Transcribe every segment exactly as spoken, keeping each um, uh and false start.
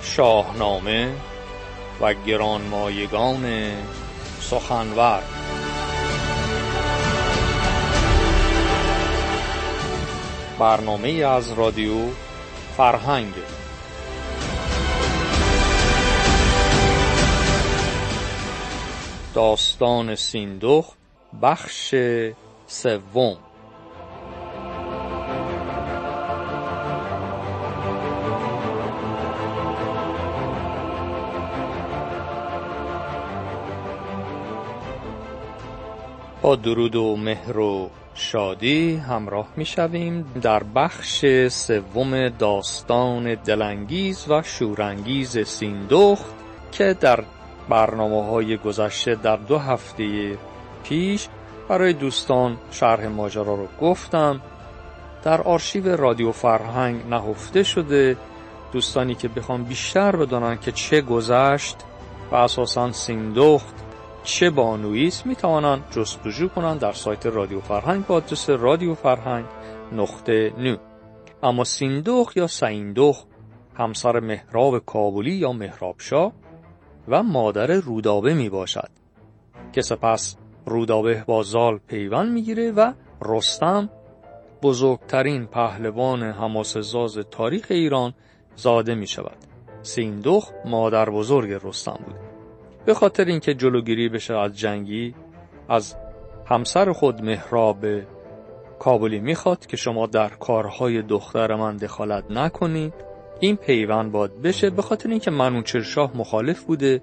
شاهنامه و گرانمایگان سخنور. برنامه از رادیو فرهنگ. داستان سیندخت بخش سوم. با درود و مهر و شادی همراه می شویم در بخش سوم داستان دلانگیز و شورانگیز سیندخت که در برنامه‌های گذشته در دو هفته پیش برای دوستان شرح ماجرا رو گفتم. در آرشیو رادیو فرهنگ نهفته شده. دوستانی که بخوام بیشتر بدونن که چه گذشت و اساساً سیندخت چه بانویی است میتوانند جستجو کنند در سایت رادیو فرهنگ با آدرس رادیو فرهنگ نقطه نو. اما سیندخت یا سیندخت همسر مهراب کابلی یا مهراب شاه و مادر رودابه می باشد که سپس رودابه با زال پیوند میگیره و رستم بزرگترین پهلوان حماسه‌ساز تاریخ ایران زاده می شود. سیندخت مادر بزرگ رستم بود. به خاطر اینکه جلوگیری بشه از جنگی، از همسر خود مهراب کابلی میخواد که شما در کارهای دختر من دخالت نکنید، این پیوند باید بشه. به خاطر اینکه منوچهر مخالف بوده،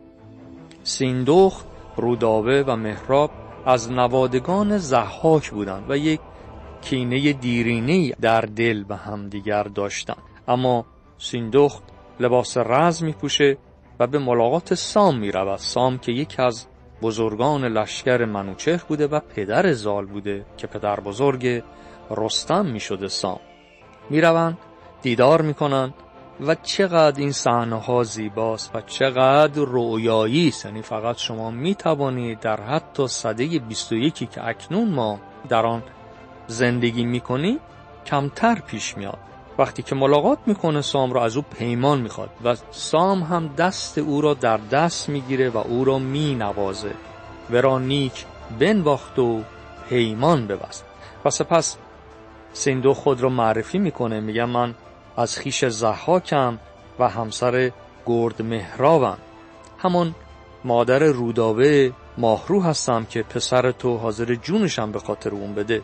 سیندخت، رودابه و مهراب از نوادگان ضحاک بودند و یک کینه دیرینه‌ای در دل به هم دیگر داشتند. اما سیندخت لباس رز میپوشه و به ملاقات سام می رود. سام که یکی از بزرگان لشکر منوچهر بوده و پدر زال بوده که پدر بزرگ رستم می شده. سام می روند، دیدار می کنند و چقدر این صحنه ها زیباست و چقدر رویایی است. یعنی فقط شما می توانید در حتی سده بیست و یک که اکنون ما در آن زندگی می کنیم کمتر پیش میاد. وقتی که ملاقات میکنه سام را از او پیمان میخواد و سام هم دست او را در دست میگیره و او را مینوازه. ورا نیک بنواخت و پیمان ببست. و سپس سیندخت خود را معرفی میکنه، میگه من از خیش ضحاکم و همسر گرد مهرابم، همون مادر رودابه ماهرو هستم که پسر تو حاضر جونشم به خاطر اون بده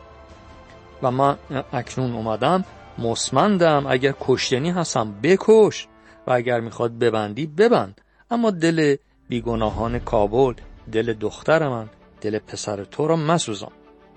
و من اکنون اومدم مصمندم، اگر کشتنی هستم بکش و اگر میخواد ببندی ببند، اما دل بیگناهان کابل، دل دختر من، دل پسر تو را مسوزان.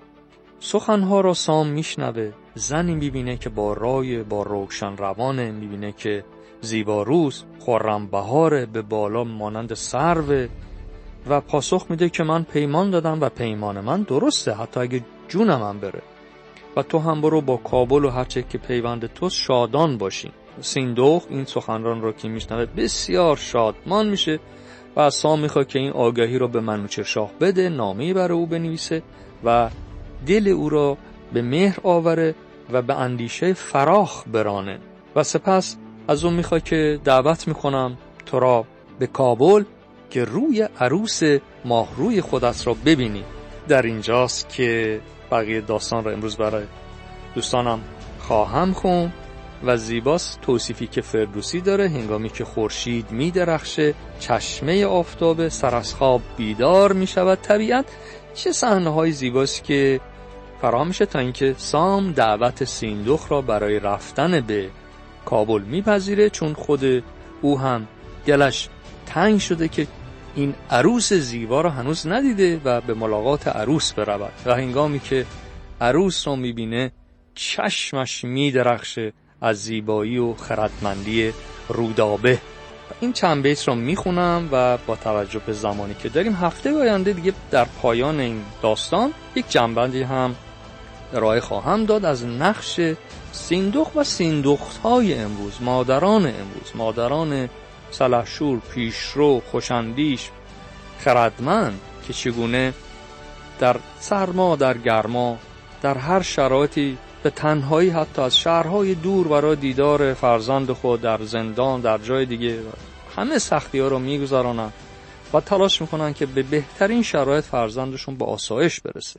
سخنها را سام میشنوه. زنی میبینه که با رای با روشن روانه، میبینه که زیباروز خرم بهاره، به بالا مانند سرو و پاسخ میده که من پیمان دادم و پیمان من درسته، حتی اگه جونم هم بره و تو هم برو با کابل و هرچه که پیوند تو شادان باشی. سیندخت این سخنران رو که میشنوه بسیار شادمان میشه و از سام میخواد که این آگاهی رو به منوچهر شاه بده، نامه‌ای برای او بنویسه و دل او را به مهر آوره و به اندیشه فراخ برانه. و سپس از اون میخواد که دعوت میکنم تو را به کابل که روی عروس ماهروی خودت را ببینی. در اینجاست که بقیه داستان را امروز برای دوستانم خواهم خوند و زیباست. توصیفی که فردوسی داره: هنگامی که خورشید می درخشه، چشمه آفتاب سر از خواب بیدار می شود. طبیعت چه صحنه های زیباست که فرا میشه تا اینکه سام دعوت سیندخت را برای رفتن به کابل میپذیره، چون خود او هم دلش تنگ شده که این عروس زیبا را هنوز ندیده و به ملاقات عروس برود. و هنگامی که عروس را میبینه چشمش میدرخشه از زیبایی و خردمندی رودابه. این چند بیت را میخونم و با توجه به زمانی که داریم هفته آینده دیگه در پایان این داستان یک جنبندی هم ارائه خواهم داد از نقش سیندخت و سیندخت‌های امروز، مادران امروز، مادران سلحشور، پیشرو، خوشندیش، خردمند که چگونه در سرما، در گرما، در هر شرایطی به تنهایی حتی از شهرهای دور برای دیدار فرزند خود در زندان، در جای دیگه همه سختی ها رو میگذارانن و تلاش میکنن که به بهترین شرایط فرزندشون به آسایش برسه.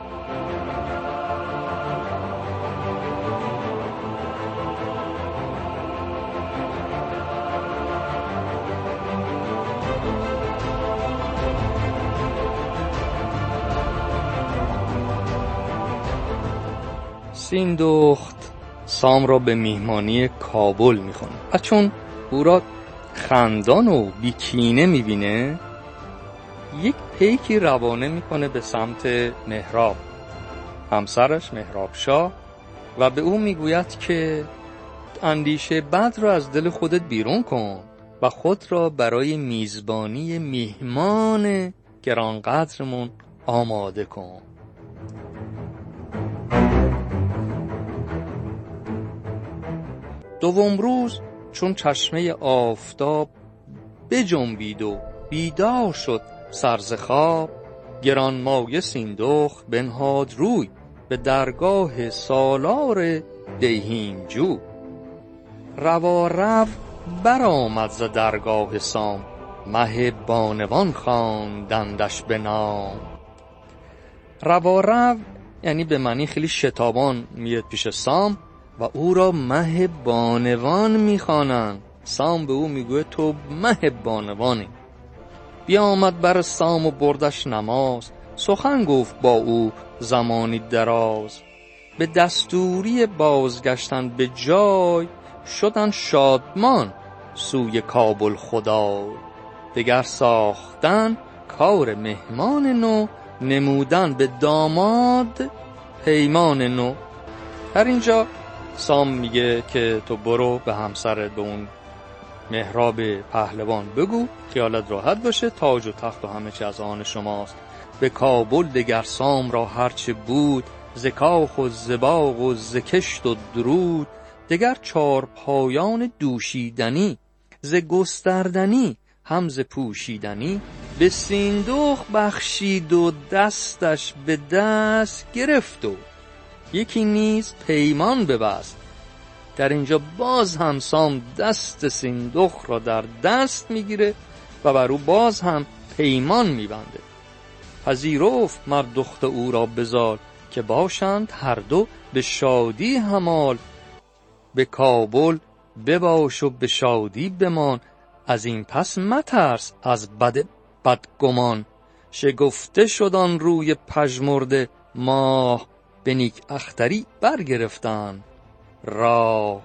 سیندخت سام را به میهمانی کابل میخونه و چون او را خندان و بیکینه میبینه یک پیکی روانه میکنه به سمت مهراب همسرش مهراب شاه و به او میگوید که اندیشه بد را از دل خودت بیرون کن و خود را برای میزبانی میهمان گرانقدرمون آماده کن. دوم روز چون چشمه آفتاب بجنبید و بیدار شد سر ز خواب، گرانمایه سیندخت بنهاد روی به درگاه سالار دیهیم-جو. روا رو برآمد ز درگاه سام، مه بانوان خواندندش به نام. روا رو یعنی به معنی خیلی شتابان میاد پیش سام و او را مه بانوان میخوانند. سام به او میگوه تو مه بانوانی. بیامد بر سام و بردش نماز، سخن گفت با او زمانی دراز. به دستوری بازگشتن به جای، شدن شادمان سوی کابل خدای. دگر ساختن کار مهمان نو، نمودن به داماد پیمان نو. در اینجا سام میگه که تو برو به همسرت، به اون مهراب پهلوان بگو خیالت راحت باشه، تاج و تخت و همه چی از آن شماست. به کابل دگر سام را هرچه بود، ز کاخ و ز باغ و ز کشت و درود. دگر چار پایان دوشیدنی، ز گستردنی هم ز پوشیدنی. به سیندخت بخشید و دستش به دست گرفت و یکی نیز پیمان ببست. در اینجا باز هم سام دست سیندخت را در دست میگیره و بر او باز هم پیمان میبنده. پذیرفت مرد دخت او را بزال، که باشند هر دو به شادی همال. به کابل بباش و به شادی بمان، از این پس مترس از بد بدگمان. شگفته شد آن روی پژمرده ماه، به نیک اختری برگرفتند راه.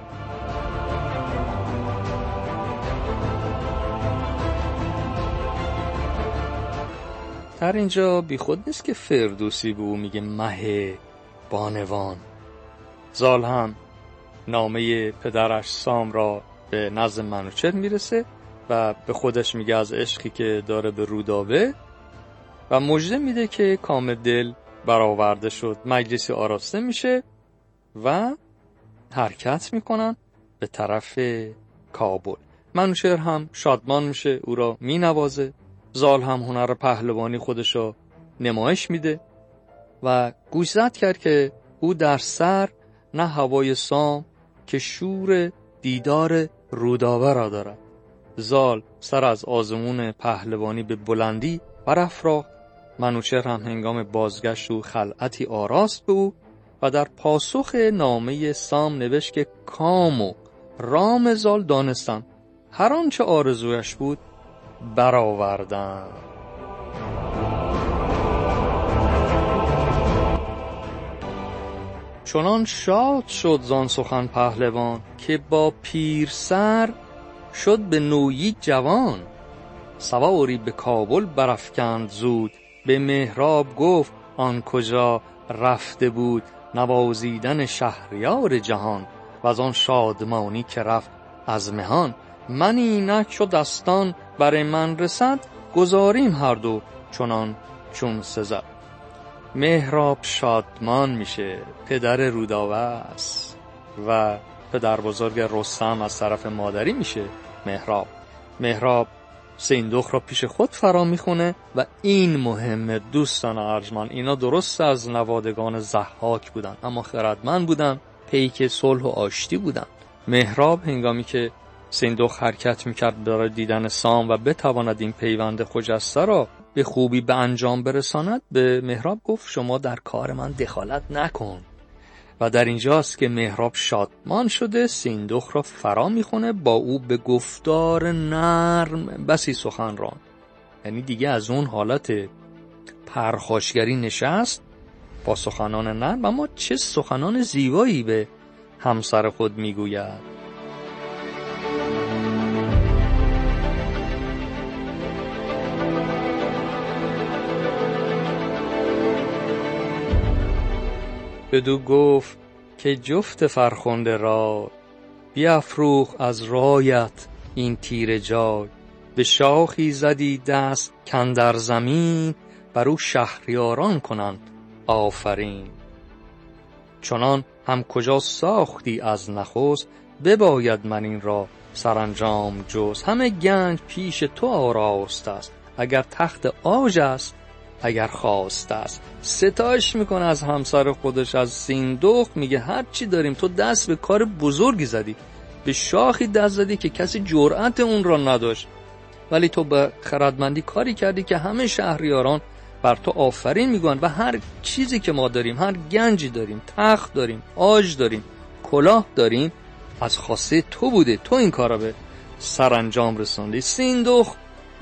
در اینجا بی خود نیست که فردوسی به او میگه مه بانوان. زال هم نامه پدرش سام را به نزد منوچهر میرسه و به خودش میگه از عشقی که داره به رودابه و مژده میده که کام دل برآورده شد. مجلسی آراسته میشه و حرکت میکنن به طرف کابل. منوچهر هم شادمان میشه، او را مینوازه. زال هم هنر پهلوانی خودشو نمایش میده و گوشزد کرد که او در سر نه هوای سام که شور دیدار رودابه را دارد. زال سر از آزمون پهلوانی به بلندی برافراخت. منوچهر هم هنگام بازگشت و خلعتی آراست به او و در پاسخ نامه سام نوشت که کام و رام زال دانستن، هر آنچه آرزویش بود برآوردن. چنان شاد شد زان سخن پهلوان، که با پیر سر شد به نویی جوان. سواری به کابل برافکند زود، به مهراب گفت آن کجا رفته بود. نوازیدن شهریار جهان، و از آن شادمانی که رفت از مهان. من اینک چو دستان بر من رسد، گذاریم هر دو چنان چون سزد. مهراب شادمان میشه، پدر رودابه است و پدر بزرگ رستم از طرف مادری میشه مهراب. مهراب سیندخت را پیش خود فرا میخونه و این مهمه دوستان ارجمند. اینا درست از نوادگان ضحاک بودن اما خردمند بودن، پیک صلح و آشتی بودن. مهراب هنگامی که سیندخت حرکت میکرد برای دیدن سام و بتواند این پیوند خجسته را به خوبی به انجام برساند، به مهراب گفت شما در کار من دخالت نکن. و در اینجاست که مهراب شادمان شده سیندخت را فرا میخونه، با او به گفتار نرم بسی سخن راند. یعنی دیگه از اون حالت پرخاشگری نشست با سخنان نرم، اما چه سخنان زیبایی به همسر خود میگوید. بدو گفت که جفت فرخنده را، بیافروخ از رایت این تیره جای. به شاخی زدی دست کاندر زمین، بر او شهریاران کنند آفرین. چنان هم کجا ساختی از نخست، بباید من این را سرانجام جست. همه گنج پیش تو آراست است، اگر تخت عاج است اگر خواست است. ستایش میکنه از همسر خودش، از سیندخت. میگه هر چی داریم تو دست به کار بزرگی زدی، به شاخی دست زدی که کسی جرأت اون را نداشت، ولی تو به خردمندی کاری کردی که همه شهریاران بر تو آفرین میگن. و هر چیزی که ما داریم، هر گنجی داریم، تخت داریم، عاج داریم، کلاه داریم، از خواسته تو بوده، تو این کارا به سرانجام رسوندی. سیندخت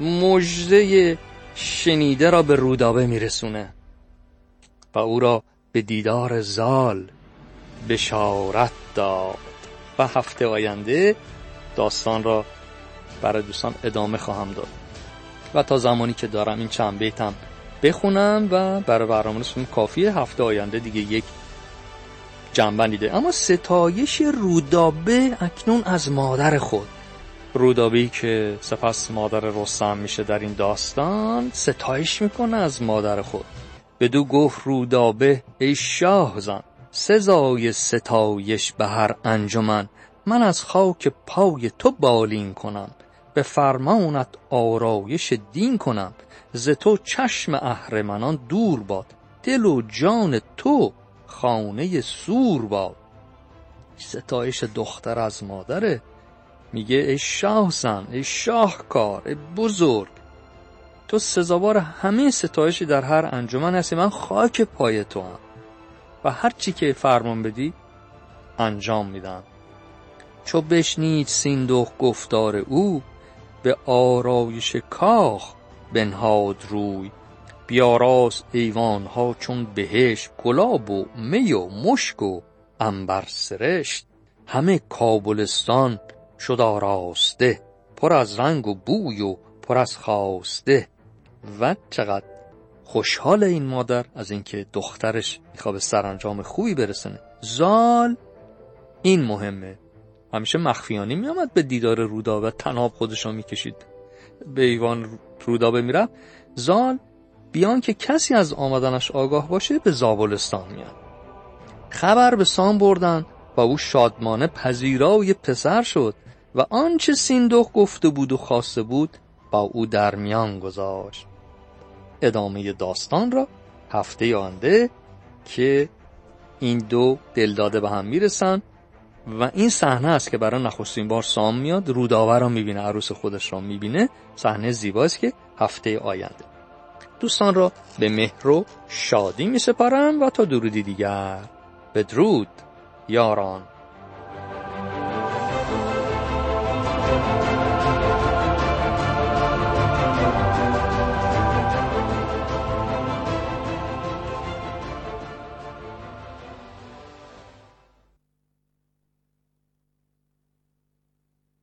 مژده شنیده را به رودابه میرسونه و او را به دیدار زال بشارت داد. و هفته آینده داستان را برای دوستان ادامه خواهم داد و تا زمانی که دارم این چند بیتم بخونم و برای برنامه‌مون کافیه. هفته آینده دیگه یک جنبندی ده. اما ستایش رودابه اکنون از مادر خود. رودابه‌ای که سپس مادر رستم میشه در این داستان، ستایش میکنه از مادر خود. بدو گفت رودابه ای شاه زن، سزای ستایش به هر انجمن. من از خاک پای تو بالین کنم، به فرمانت آرایش دین کنم. ز تو چشم اهرمنان دور باد، دل و جان تو خانه سور باد. ستایش دختر از مادره. میگه ای شاه زن، ای شاهکار، ای بزرگ، تو سزاوار همه ستایشی در هر انجمن هستی. من خاک پای تو هم و هر چی که فرمان بدی انجام میدم. چو بشنید سیندخت گفتار او، به آرایش کاخ بنهاد روی. بیاراست ایوانها چون بهشت، گلاب و می و مشک و عنبر سرشت. همه کابلستان شد آراسته، پر از رنگ و بوی و پر از خواسته. و چقدر خوشحال این مادر از اینکه دخترش میخواد به سرانجام خوبی برسونه. زال این مهمه، همیشه مخفیانه میامد به دیدار رودابه، تناب خودشو میکشید به ایوان رودابه میرفت. زال بیان که کسی از آمدنش آگاه باشه به زابلستان میاد. خبر به سام بردن و او شادمانه پذیرای پسر شد و آنچه سیندخت گفته بود و خواسته بود با او در میان گذاشت. ادامه داستان را هفته آینده که این دو دلداده به هم میرسن و این صحنه است که برای نخستین بار سام میاد رودابه را میبینه، عروس خودش را میبینه. صحنه زیباست که هفته آینده. دوستان را به مهر و شادی میسپارم و تا درودی دیگر، بدرود یاران.